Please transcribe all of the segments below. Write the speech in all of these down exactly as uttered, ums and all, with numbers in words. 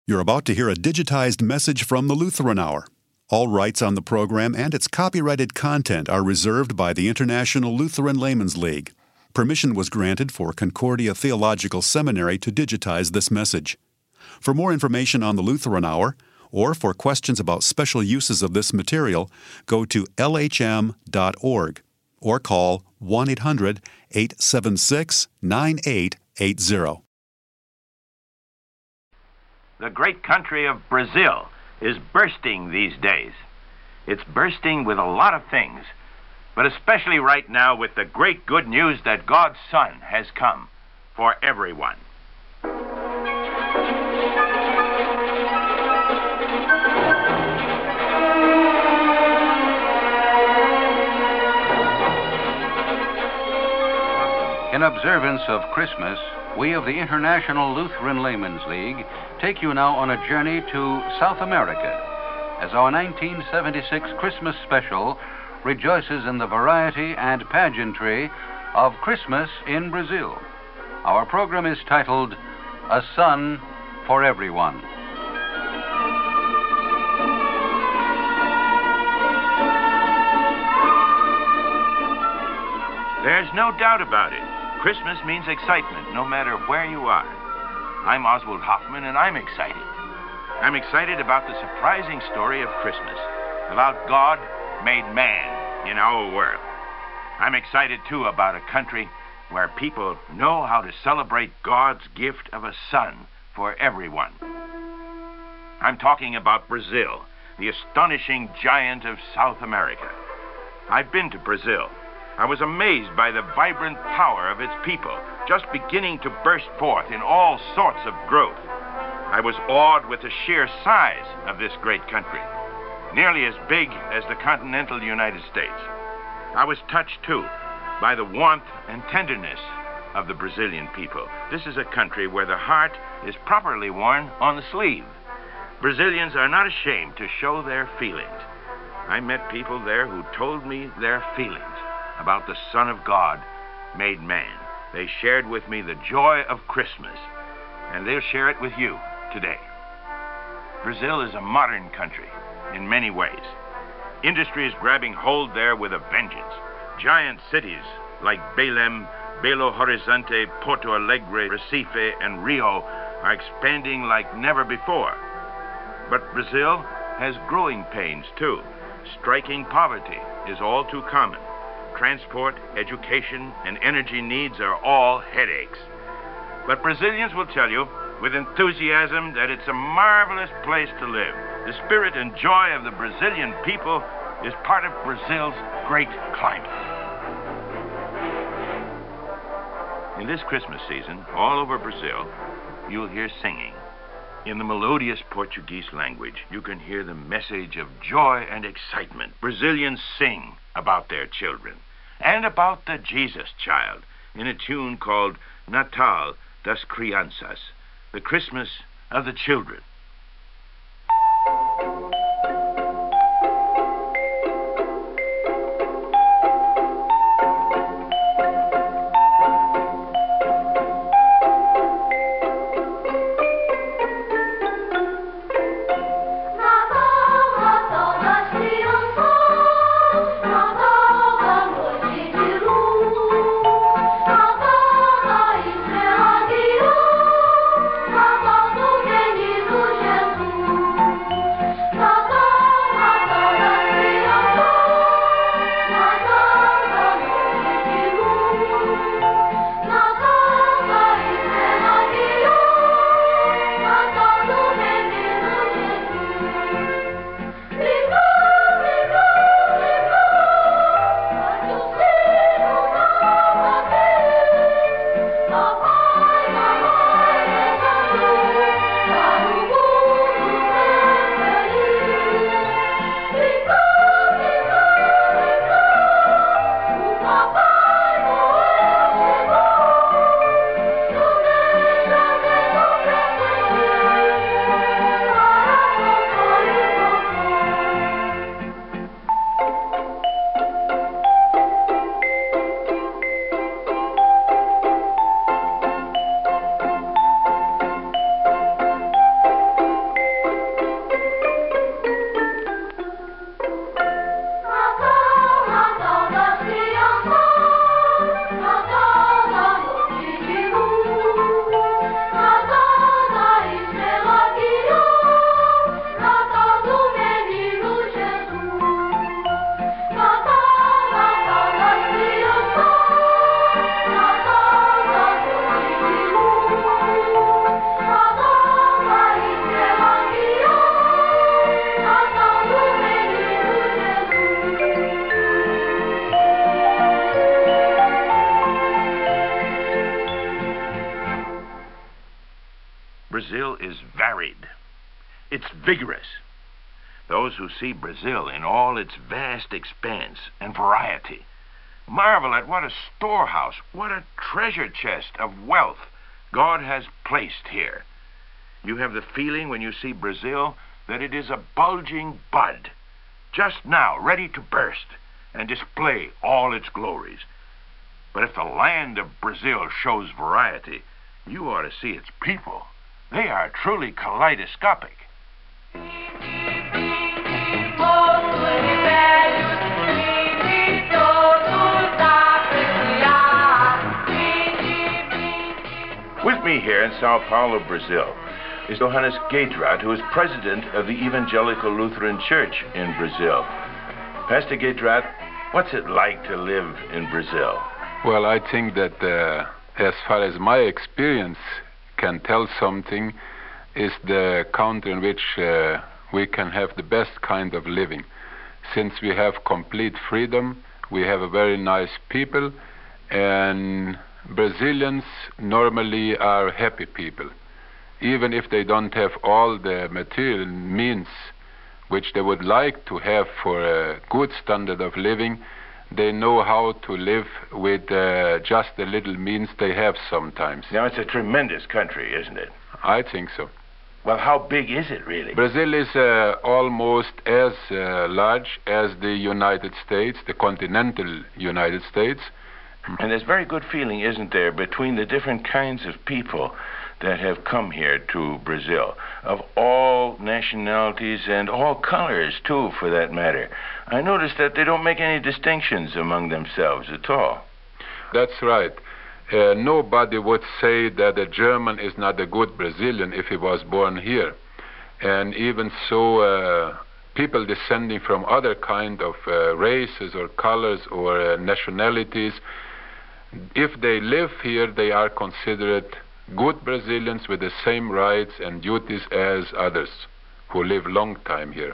You're about to hear a digitized message from the Lutheran Hour. All rights on the program and its copyrighted content are reserved by the International Lutheran Laymen's League. Permission was granted for Concordia Theological Seminary to digitize this message. For more information on the Lutheran Hour, or for questions about special uses of this material, go to L H M dot org or call one eight hundred, eight seven six, nine eight eight zero. The great country of Brazil is bursting these days. It's bursting with a lot of things, but especially right now with the great good news that God's Son has come for everyone. In observance of Christmas, we of the International Lutheran Laymen's League take you now on a journey to South America as our nineteen seventy-six Christmas special rejoices in the variety and pageantry of Christmas in Brazil. Our program is titled, A Son for Everyone. There's no doubt about it. Christmas means excitement, no matter where you are. I'm Oswald Hoffman, and I'm excited. I'm excited about the surprising story of Christmas, about God made man in our world. I'm excited, too, about a country where people know how to celebrate God's gift of a son for everyone. I'm talking about Brazil, the astonishing giant of South America. I've been to Brazil. I was amazed by the vibrant power of its people, just beginning to burst forth in all sorts of growth. I was awed with the sheer size of this great country, nearly as big as the continental United States. I was touched, too, by the warmth and tenderness of the Brazilian people. This is a country where the heart is properly worn on the sleeve. Brazilians are not ashamed to show their feelings. I met people there who told me their feelings about the Son of God made man. They shared with me the joy of Christmas, and they'll share it with you today. Brazil is a modern country in many ways. Industry is grabbing hold there with a vengeance. Giant cities like Belém, Belo Horizonte, Porto Alegre, Recife, and Rio are expanding like never before. But Brazil has growing pains, too. Striking poverty is all too common. Transport, education, and energy needs are all headaches. But Brazilians will tell you with enthusiasm that it's a marvelous place to live. The spirit and joy of the Brazilian people is part of Brazil's great climate. In this Christmas season, all over Brazil, you'll hear singing. In the melodious Portuguese language, you can hear the message of joy and excitement. Brazilians sing about their children and about the Jesus child in a tune called Natal das Crianças, the Christmas of the children. Natal do menino Brazil is varied. It's vigorous. Those who see Brazil in all its vast expanse and variety marvel at what a storehouse, what a treasure chest of wealth God has placed here. You have the feeling when you see Brazil that it is a bulging bud, just now ready to burst and display all its glories. But if the land of Brazil shows variety, you ought to see its people. They are truly kaleidoscopic. With me here in Sao Paulo, Brazil, is Johannes Gedrath, who is president of the Evangelical Lutheran Church in Brazil. Pastor Gedrath, what's it like to live in Brazil? Well, I think that uh, as far as my experience can tell something, is the country in which uh, we can have the best kind of living. Since we have complete freedom, we have a very nice people, and Brazilians normally are happy people. Even if they don't have all the material means which they would like to have for a good standard of living, they know how to live with uh, just the little means they have sometimes. Now, it's a tremendous country, isn't it? I think so. Well, how big is it, really? Brazil is uh, almost as uh, large as the United States, the continental United States. And there's very good feeling, isn't there, between the different kinds of people that have come here to Brazil, of all nationalities and all colors, too, for that matter. I noticed that they don't make any distinctions among themselves at all. That's right. Uh, nobody would say that a German is not a good Brazilian if he was born here. And even so, uh, people descending from other kind of uh, races or colors or uh, nationalities, if they live here, they are considered good Brazilians with the same rights and duties as others who live long time here.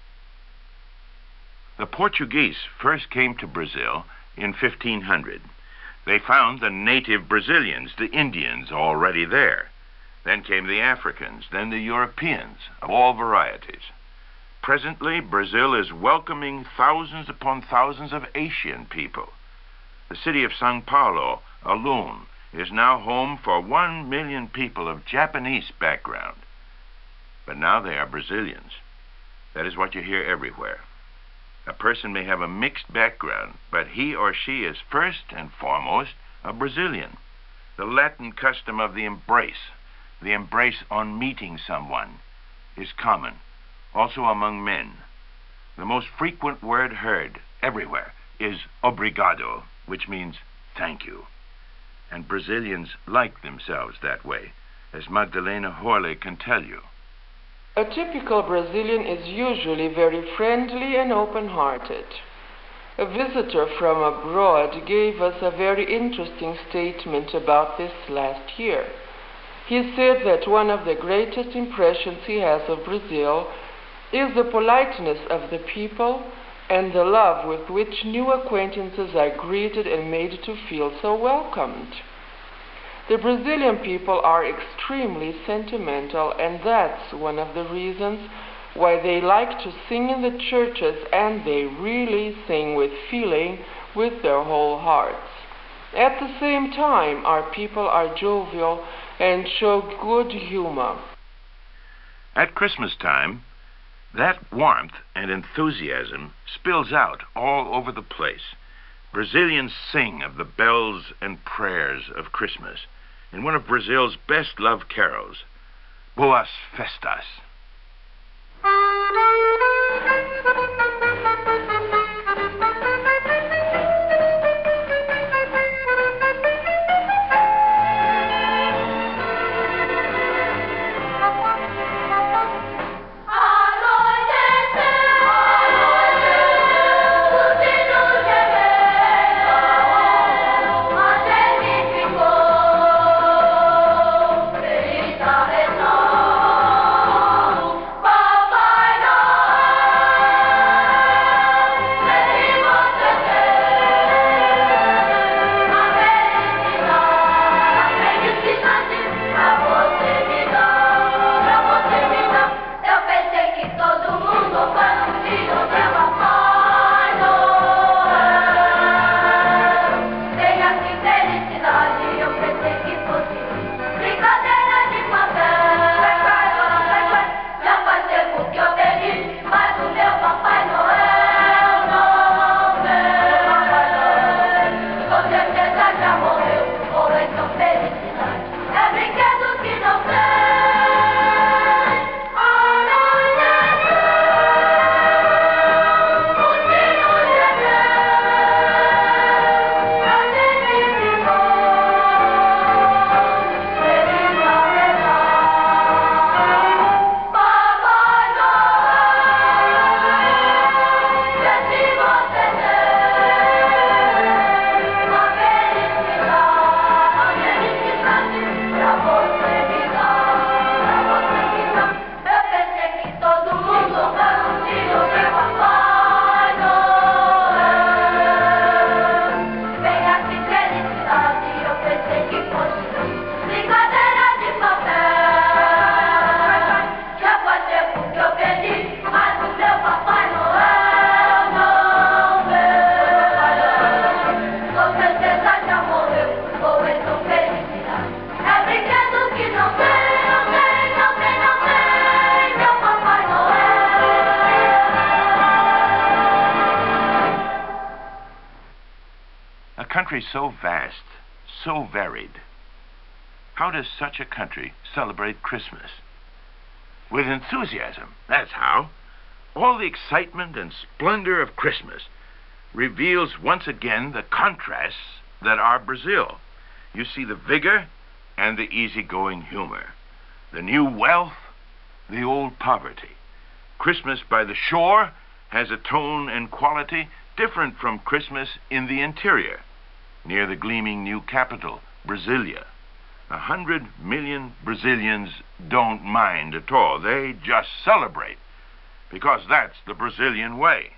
The Portuguese first came to Brazil in fifteen hundred. They found the native Brazilians, the Indians, already there. Then came the Africans, then the Europeans of all varieties. Presently, Brazil is welcoming thousands upon thousands of Asian people. The city of Sao Paulo alone is now home for one million people of Japanese background. But now they are Brazilians. That is what you hear everywhere. A person may have a mixed background, but he or she is first and foremost a Brazilian. The Latin custom of the embrace, the embrace on meeting someone, is common, also among men. The most frequent word heard everywhere is obrigado, which means thank you. And Brazilians like themselves that way, as Magdalena Horley can tell you. A typical Brazilian is usually very friendly and open-hearted. A visitor from abroad gave us a very interesting statement about this last year. He said that one of the greatest impressions he has of Brazil is the politeness of the people and the love with which new acquaintances are greeted and made to feel so welcomed. The Brazilian people are extremely sentimental, and that's one of the reasons why they like to sing in the churches, and they really sing with feeling, with their whole hearts. At the same time, our people are jovial and show good humor. At Christmas time, that warmth and enthusiasm spills out all over the place. Brazilians sing of the bells and prayers of Christmas in one of Brazil's best-loved carols, Boas Festas. country so vast, so varied. How does such a country celebrate Christmas? With enthusiasm, that's how. All the excitement and splendor of Christmas reveals once again the contrasts that are Brazil. You see the vigor and the easygoing humor, the new wealth, the old poverty. Christmas by the shore has a tone and quality different from Christmas in the interior, near the gleaming new capital, Brasilia. A hundred million Brazilians don't mind at all. They just celebrate, because that's the Brazilian way.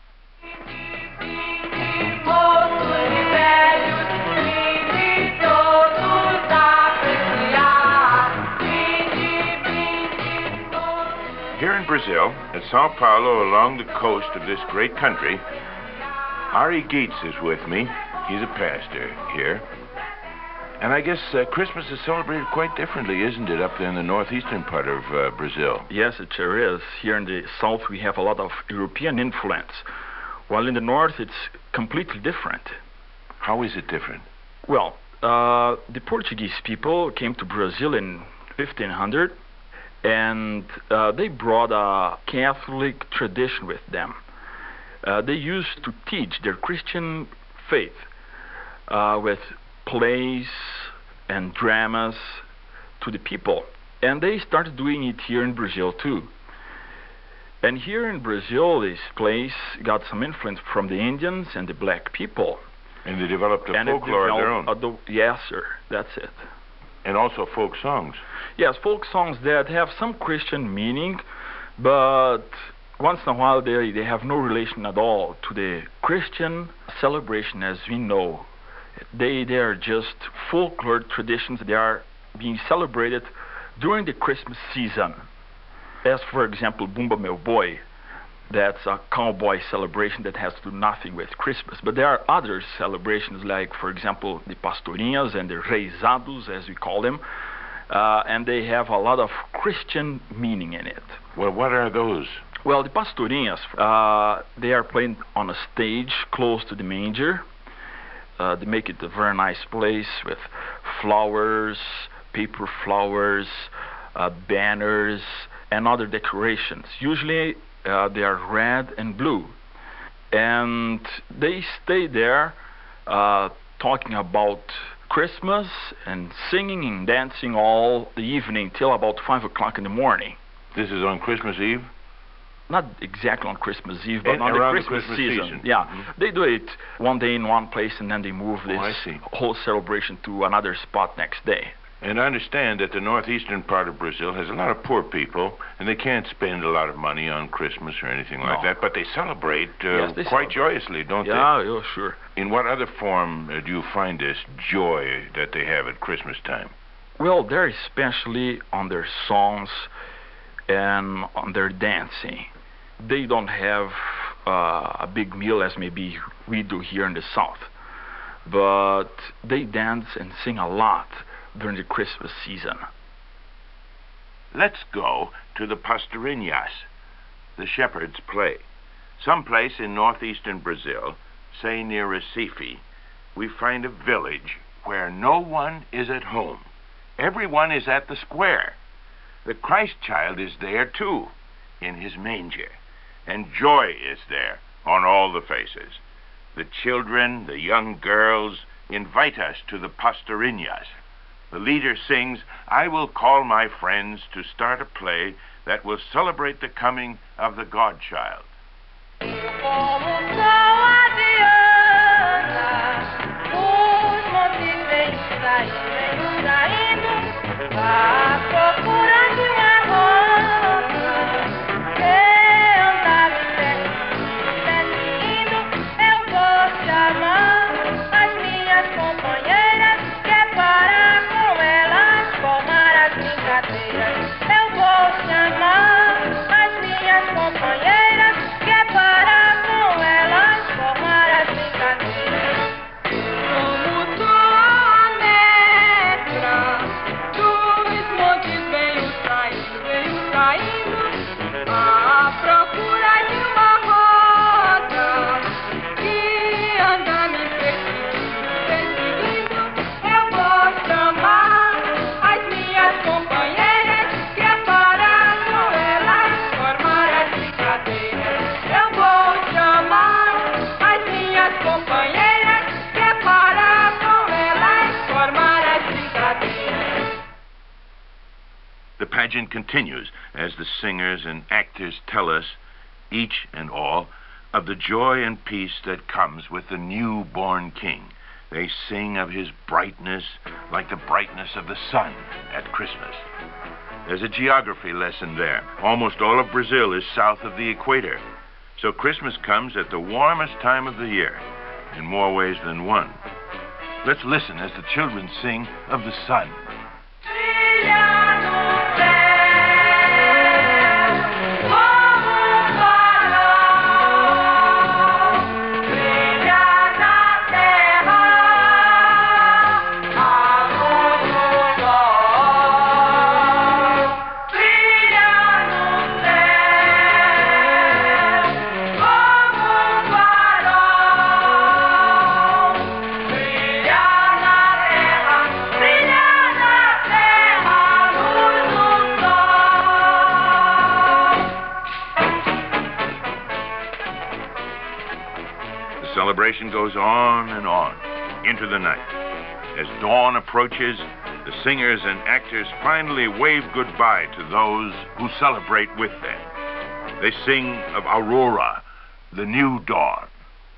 Here in Brazil, at Sao Paulo, along the coast of this great country, Ari Geets is with me. He's a pastor here. And I guess uh, Christmas is celebrated quite differently, isn't it, up there in the northeastern part of uh, Brazil? Yes, it sure is. Here in the south, we have a lot of European influence, while in the north, it's completely different. How is it different? Well, uh, the Portuguese people came to Brazil in fifteen hundred, and uh, they brought a Catholic tradition with them. Uh, they used to teach their Christian faith uh, with plays and dramas to the people. And they started doing it here in Brazil too. And here in Brazil, this place got some influence from the Indians and the black people. And they developed a and folklore of their own. A do- yes, sir. That's it. And also folk songs. Yes, folk songs that have some Christian meaning, but once in a while they, they have no relation at all to the Christian celebration as we know. They, they are just folklore traditions. They are being celebrated during the Christmas season. As, for example, Bumba Meu Boi, that's a cowboy celebration that has to do nothing with Christmas. But there are other celebrations, like, for example, the Pastorinhas and the Reisados, as we call them, uh, and they have a lot of Christian meaning in it. Well, what are those? Well, the Pastorinhas, uh, they are playing on a stage close to the manger. Uh, they make it a very nice place with flowers, paper flowers, uh, banners, and other decorations. Usually uh, they are red and blue. And they stay there uh, talking about Christmas and singing and dancing all the evening till about five o'clock in the morning. This is on Christmas Eve? Not exactly on Christmas Eve, but and on the the Christmas, Christmas season. season. Yeah, Mm-hmm. They do it one day in one place, and then they move this oh, I see. whole celebration to another spot next day. And I understand that the northeastern part of Brazil has a lot of poor people, and they can't spend a lot of money on Christmas or anything like No. that, but they celebrate uh, Yes, they quite celebrate. joyously, don't Yeah, yeah, sure. they? In what other form uh, do you find this joy that they have at Christmas time? Well, they're especially on their songs and on their dancing. They don't have uh, a big meal as maybe we do here in the South, but they dance and sing a lot during the Christmas season. Let's go to the Pastorinhas, the shepherd's play. Someplace in northeastern Brazil, say near Recife, we find a village where no one is at home. Everyone is at the square. The Christ child is there too, in his manger. And joy is there on all the faces. The children, the young girls, invite us to the Pastorinhas. The leader sings, "I will call my friends to start a play that will celebrate the coming of the God-child." Como tu negra, tu legend continues as the singers and actors tell us, each and all, of the joy and peace that comes with the newborn king. They sing of his brightness like the brightness of the sun at Christmas. There's a geography lesson there. Almost all of Brazil is south of the equator. So Christmas comes at the warmest time of the year, in more ways than one. Let's listen as the children sing of the sun. Celebration goes on and on into the night. As dawn approaches, the singers and actors finally wave goodbye to those who celebrate with them. They sing of Aurora, the new dawn.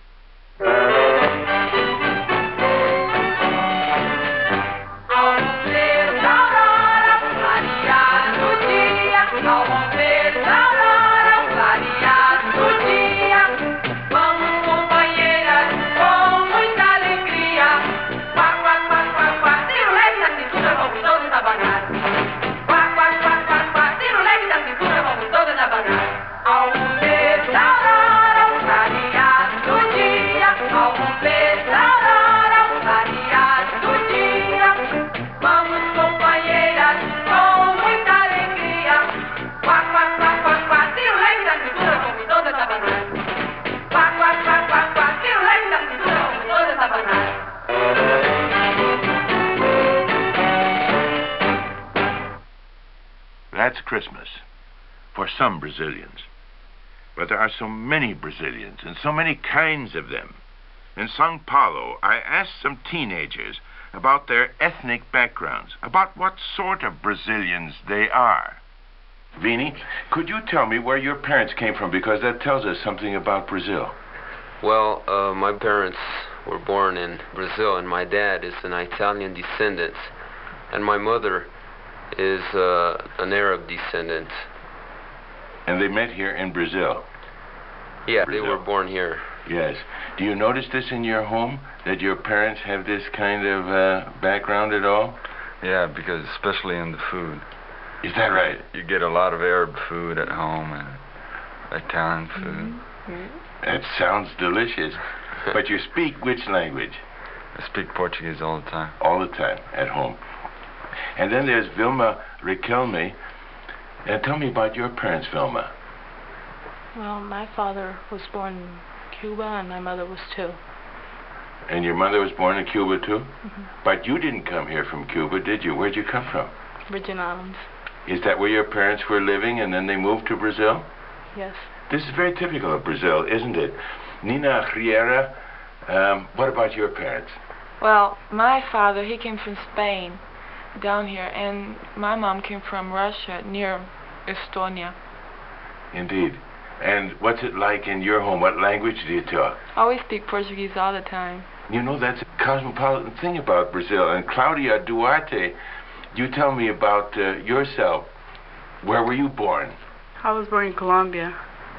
That's Christmas for some Brazilians. But there are so many Brazilians and so many kinds of them. In São Paulo, I asked some teenagers about their ethnic backgrounds, about what sort of Brazilians they are. Vini, could you tell me where your parents came from? Because that tells us something about Brazil. Well, uh, my parents were born in Brazil, and my dad is an Italian descendant, and my mother is uh, an Arab descendant. And they met here in Brazil? Yeah, Brazil. They were born here. Yes. Do you notice this in your home, that your parents have this kind of uh, background at all? Yeah, because especially in the food. Is that right? You get a lot of Arab food at home and Italian food. Mm-hmm. That sounds delicious. But you speak which language? I speak Portuguese all the time. All the time, at home. And then there's Vilma Riquelme. And tell me about your parents, Vilma. Well, my father was born in Cuba, and my mother was too. And your mother was born in Cuba, too? Mm-hmm. But you didn't come here from Cuba, did you? Where'd you come from? Virgin Islands. Is that where your parents were living, and then they moved to Brazil? Yes. This is very typical of Brazil, isn't it? Nina Riera, um, what about your parents? Well, my father, he came from Spain, down here, and my mom came from Russia, near Estonia. Indeed. And what's it like in your home? What language do you talk? I always speak Portuguese all the time. You know, that's a cosmopolitan thing about Brazil. And Claudia Duarte, you tell me about uh, yourself. Where were you born? I was born in Colombia.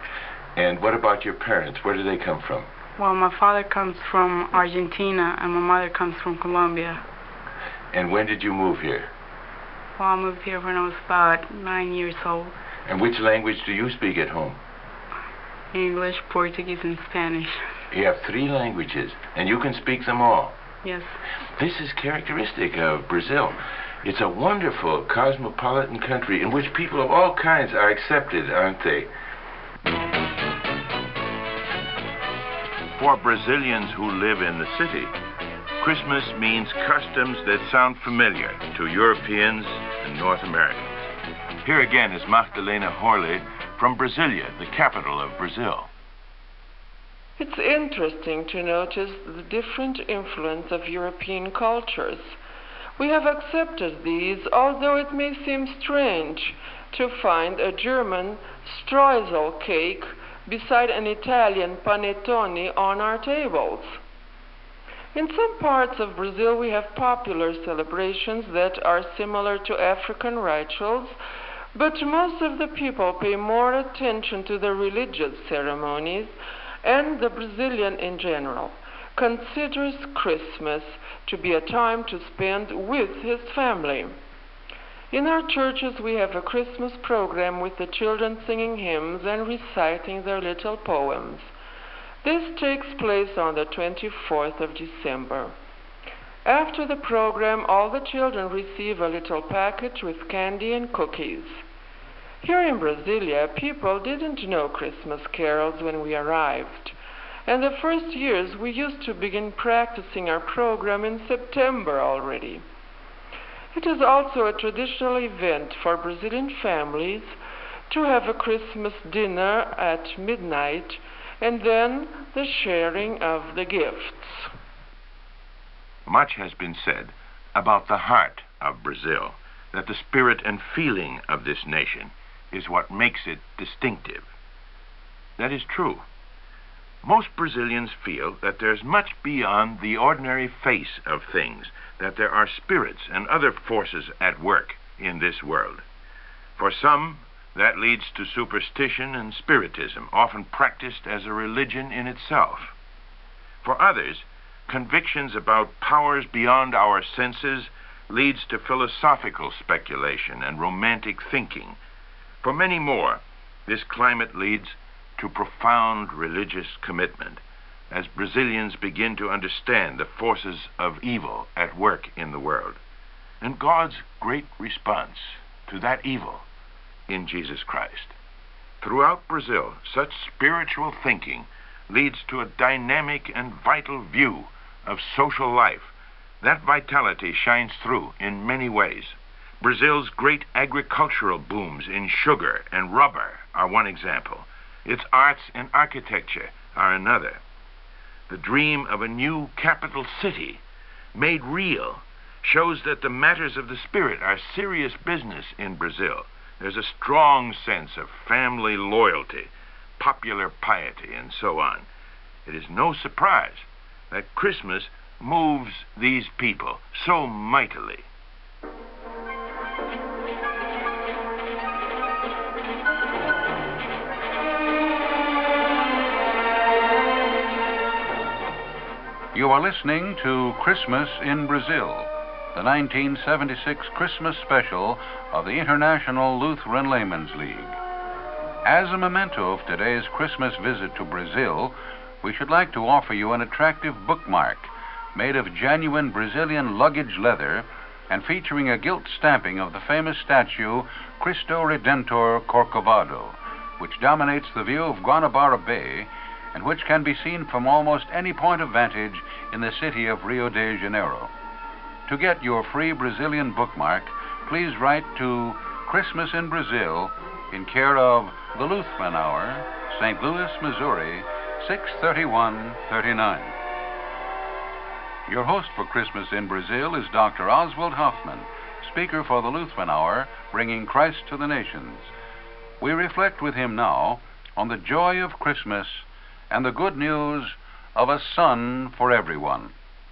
And what about your parents? Where do they come from? Well, my father comes from Argentina, and my mother comes from Colombia. And when did you move here? Well, I moved here when I was about nine years old. And which language do you speak at home? English, Portuguese, and Spanish. You have three languages, and you can speak them all. Yes. This is characteristic of Brazil. It's a wonderful cosmopolitan country in which people of all kinds are accepted, aren't they? For Brazilians who live in the city, Christmas means customs that sound familiar to Europeans and North Americans. Here again is Magdalena Horley from Brasilia, the capital of Brazil. It's interesting to notice the different influence of European cultures. We have accepted these, although it may seem strange to find a German streusel cake beside an Italian panettone on our tables. In some parts of Brazil, we have popular celebrations that are similar to African rituals, but most of the people pay more attention to the religious ceremonies, and the Brazilian in general considers Christmas to be a time to spend with his family. In our churches, we have a Christmas program with the children singing hymns and reciting their little poems. This takes place on the twenty-fourth of December. After the program, all the children receive a little package with candy and cookies. Here in Brasilia, people didn't know Christmas carols when we arrived, and the first years we used to begin practicing our program in September already. It is also a traditional event for Brazilian families to have a Christmas dinner at midnight and then the sharing of the gifts. Much has been said about the heart of Brazil, that the spirit and feeling of this nation is what makes it distinctive. That is true. Most Brazilians feel that there's much beyond the ordinary face of things, that there are spirits and other forces at work in this world. For some, that leads to superstition and spiritism, often practiced as a religion in itself. For others, convictions about powers beyond our senses leads to philosophical speculation and romantic thinking. For many more, this climate leads to profound religious commitment, as Brazilians begin to understand the forces of evil at work in the world, and God's great response to that evil in Jesus Christ. Throughout Brazil, such spiritual thinking leads to a dynamic and vital view of social life. That vitality shines through in many ways. Brazil's great agricultural booms in sugar and rubber are one example. Its arts and architecture are another. The dream of a new capital city, made real, shows that the matters of the spirit are serious business in Brazil. There's a strong sense of family loyalty, popular piety, and so on. It is no surprise that Christmas moves these people so mightily. You are listening to Christmas in Brazil, the nineteen seventy-six Christmas special of the International Lutheran Laymen's League. As a memento of today's Christmas visit to Brazil, we should like to offer you an attractive bookmark made of genuine Brazilian luggage leather and featuring a gilt stamping of the famous statue Cristo Redentor Corcovado, which dominates the view of Guanabara Bay and which can be seen from almost any point of vantage in the city of Rio de Janeiro. To get your free Brazilian bookmark, please write to Christmas in Brazil in care of the Lutheran Hour, Saint Louis, Missouri, six thirty-one thirty-nine. Your host for Christmas in Brazil is Doctor Oswald Hoffman, speaker for the Lutheran Hour, bringing Christ to the nations. We reflect with him now on the joy of Christmas and the good news of a son for everyone.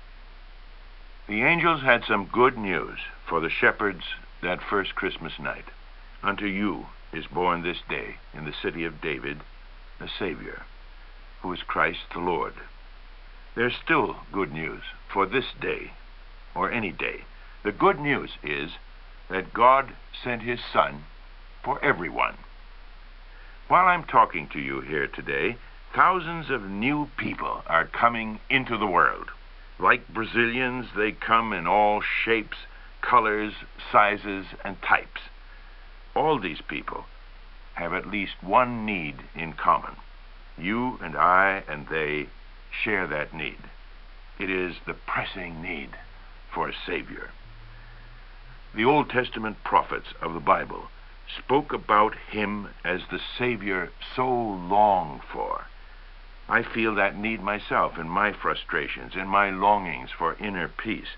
The angels had some good news for the shepherds that first Christmas night. Unto you is born this day in the city of David a Savior, who is Christ the Lord. There's still good news for this day, or any day. The good news is that God sent his Son for everyone. While I'm talking to you here today, thousands of new people are coming into the world. Like Brazilians, they come in all shapes, colors, sizes, and types. All these people have at least one need in common. You and I and they share that need. It is the pressing need for a Savior. The Old Testament prophets of the Bible spoke about him as the Savior so longed for. I feel that need myself in my frustrations, in my longings for inner peace.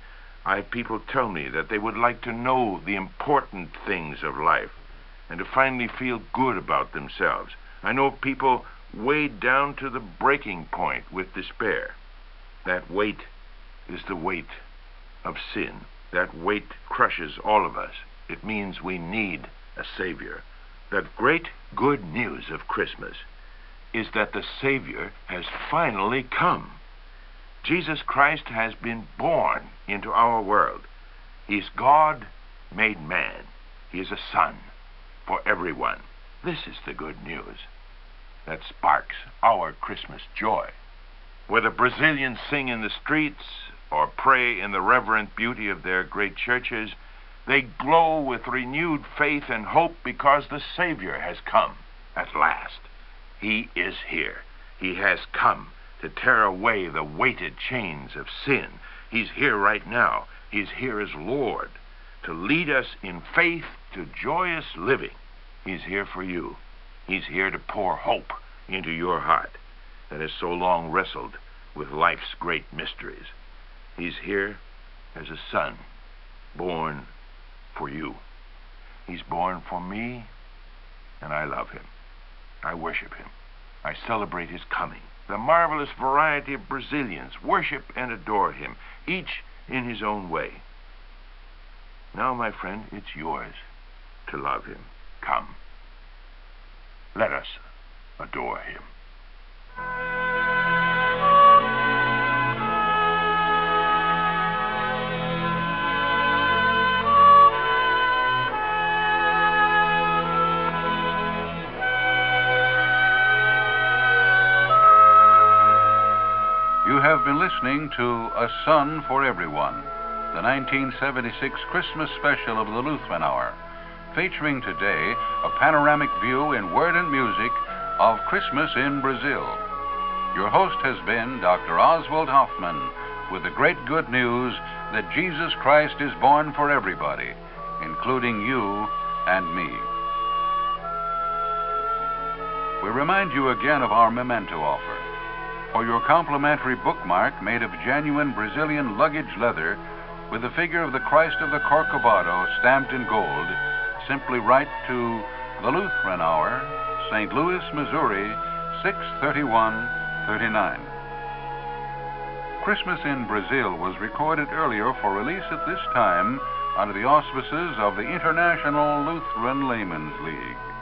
I have people tell me that they would like to know the important things of life and to finally feel good about themselves. I know people weighed down to the breaking point with despair. That weight is the weight of sin. That weight crushes all of us. It means we need a Savior. The great good news of Christmas is that the Savior has finally come. Jesus Christ has been born into our world. He is God made man. He is a son for everyone. This is the good news that sparks our Christmas joy. Whether Brazilians sing in the streets or pray in the reverent beauty of their great churches, they glow with renewed faith and hope because the Savior has come at last. He is here. He has come to tear away the weighted chains of sin. He's here right now. He's here as Lord to lead us in faith to joyous living. He's here for you. He's here to pour hope into your heart that has so long wrestled with life's great mysteries. He's here as a son born for you. He's born for me, and I love him. I worship him. I celebrate his coming. The marvelous variety of Brazilians worship and adore him, each in his own way. Now, my friend, it's yours to love him. Come. Let us adore him. You have been listening to A Son for Everyone, the nineteen seventy-six Christmas special of the Lutheran Hour, featuring today a panoramic view in word and music of Christmas in Brazil. Your host has been Doctor Oswald Hoffman with the great good news that Jesus Christ is born for everybody, including you and me. We remind you again of our memento offer. For your complimentary bookmark made of genuine Brazilian luggage leather with the figure of the Christ of the Corcovado stamped in gold, simply write to the Lutheran Hour, Saint Louis, Missouri, six thirty-one thirty-nine. Christmas in Brazil was recorded earlier for release at this time under the auspices of the International Lutheran Laymen's League.